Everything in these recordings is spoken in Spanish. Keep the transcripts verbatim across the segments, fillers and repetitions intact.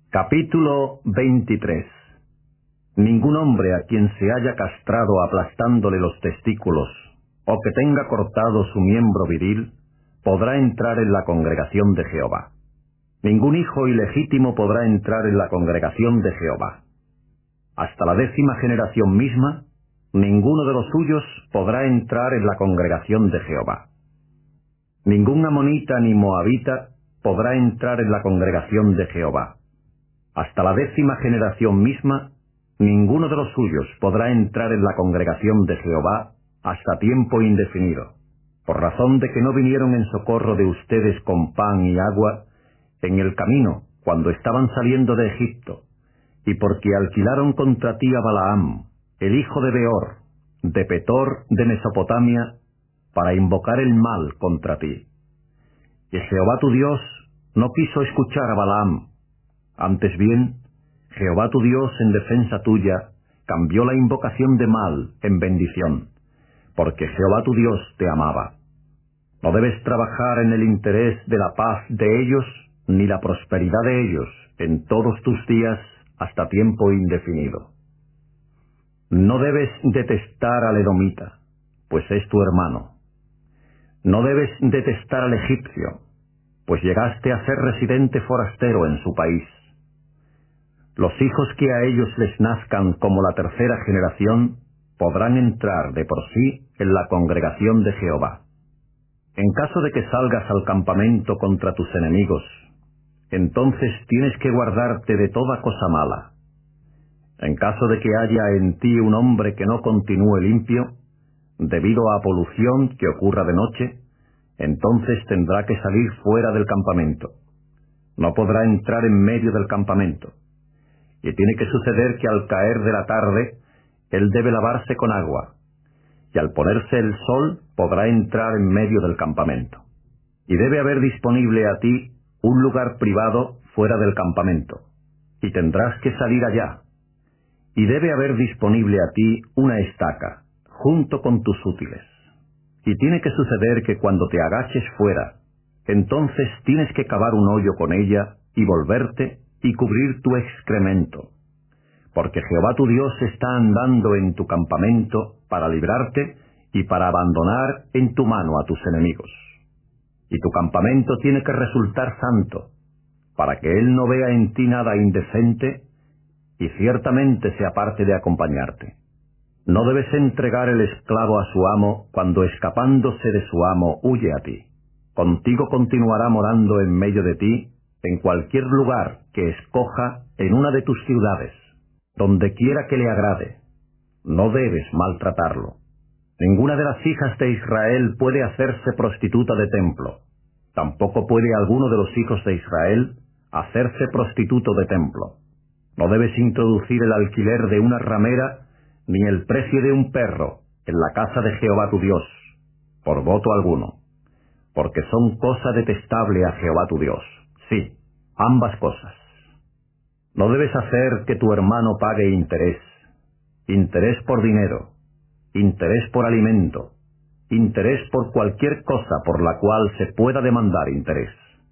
Capítulo veintitrés. Ningún hombre a quien se haya castrado aplastándole los testículos, o que tenga cortado su miembro viril, podrá entrar en la congregación de Jehová. Ningún hijo ilegítimo podrá entrar en la congregación de Jehová. Hasta la décima generación misma, ninguno de los suyos podrá entrar en la congregación de Jehová. Ningún amonita ni moabita podrá entrar en la congregación de Jehová. Hasta la décima generación misma, ninguno de los suyos podrá entrar en la congregación de Jehová hasta tiempo indefinido, por razón de que no vinieron en socorro de ustedes con pan y agua en el camino cuando estaban saliendo de Egipto, y porque alquilaron contra ti a Balaam, el hijo de Beor, de Petor de Mesopotamia, para invocar el mal contra ti. Y Jehová tu Dios no quiso escuchar a Balaam. Antes bien, Jehová tu Dios en defensa tuya cambió la invocación de mal en bendición, porque Jehová tu Dios te amaba. No debes trabajar en el interés de la paz de ellos, ni la prosperidad de ellos, en todos tus días hasta tiempo indefinido. No debes detestar al edomita, pues es tu hermano. No debes detestar al egipcio, pues llegaste a ser residente forastero en su país. Los hijos que a ellos les nazcan como la tercera generación podrán entrar de por sí en la congregación de Jehová. En caso de que salgas al campamento contra tus enemigos, entonces tienes que guardarte de toda cosa mala. En caso de que haya en ti un hombre que no continúe limpio, debido a polución que ocurra de noche, entonces tendrá que salir fuera del campamento. No podrá entrar en medio del campamento. Y tiene que suceder que al caer de la tarde, él debe lavarse con agua, y al ponerse el sol podrá entrar en medio del campamento. Y debe haber disponible a ti un lugar privado fuera del campamento, y tendrás que salir allá. Y debe haber disponible a ti una estaca, junto con tus útiles. Y tiene que suceder que cuando te agaches fuera, entonces tienes que cavar un hoyo con ella y volverte y cubrir tu excremento, porque Jehová tu Dios está andando en tu campamento para librarte y para abandonar en tu mano a tus enemigos. Y tu campamento tiene que resultar santo, para que él no vea en ti nada indecente y ciertamente se aparte de acompañarte. No debes entregar el esclavo a su amo cuando escapándose de su amo huye a ti. Contigo continuará morando en medio de ti en cualquier lugar que escoja en una de tus ciudades, donde quiera que le agrade. No debes maltratarlo. Ninguna de las hijas de Israel puede hacerse prostituta de templo. Tampoco puede alguno de los hijos de Israel hacerse prostituto de templo. No debes introducir el alquiler de una ramera ni el precio de un perro en la casa de Jehová tu Dios, por voto alguno, porque son cosa detestable a Jehová tu Dios. Sí, ambas cosas. No debes hacer que tu hermano pague interés, interés por dinero, interés por alimento, interés por cualquier cosa por la cual se pueda demandar interés.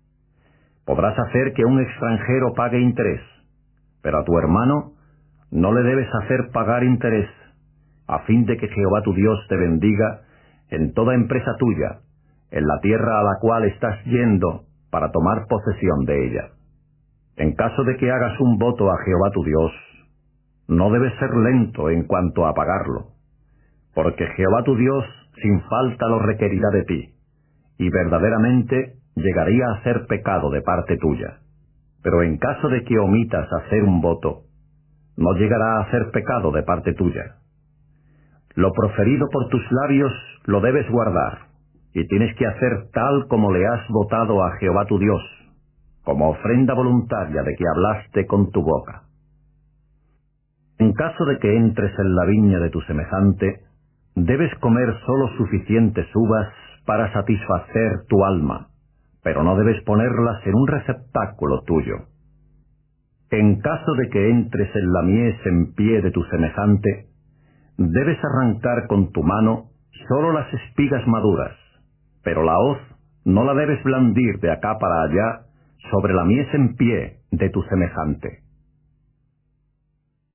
Podrás hacer que un extranjero pague interés, pero a tu hermano no le debes hacer pagar interés, a fin de que Jehová tu Dios te bendiga en toda empresa tuya, en la tierra a la cual estás yendo para tomar posesión de ella. En caso de que hagas un voto a Jehová tu Dios, no debes ser lento en cuanto a pagarlo, porque Jehová tu Dios sin falta lo requerirá de ti, y verdaderamente llegaría a ser pecado de parte tuya. Pero en caso de que omitas hacer un voto, no llegará a ser pecado de parte tuya. Lo proferido por tus labios lo debes guardar, y tienes que hacer tal como le has votado a Jehová tu Dios, como ofrenda voluntaria de que hablaste con tu boca. En caso de que entres en la viña de tu semejante, debes comer solo suficientes uvas para satisfacer tu alma, pero no debes ponerlas en un receptáculo tuyo. En caso de que entres en la mies en pie de tu semejante, debes arrancar con tu mano solo las espigas maduras, pero la hoz no la debes blandir de acá para allá sobre la mies en pie, de tu semejante.